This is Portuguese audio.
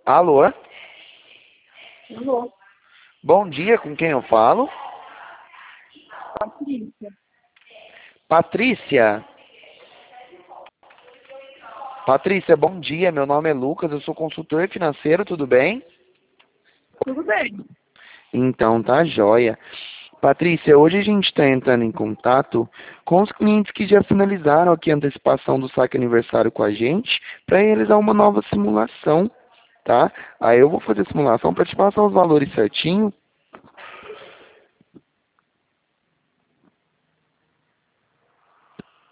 Alô? Alô, Bom dia, com quem eu falo? Patrícia. Patrícia. Patrícia, bom dia. Meu nome é Lucas, eu sou consultor financeiro, tudo bem? Tudo bem? Então tá joia. Patrícia, hoje a gente está entrando em contato com os clientes que já finalizaram aqui a antecipação do saque aniversário com a gente para realizar uma nova simulação, tá? Aí eu vou fazer a simulação para te passar os valores certinho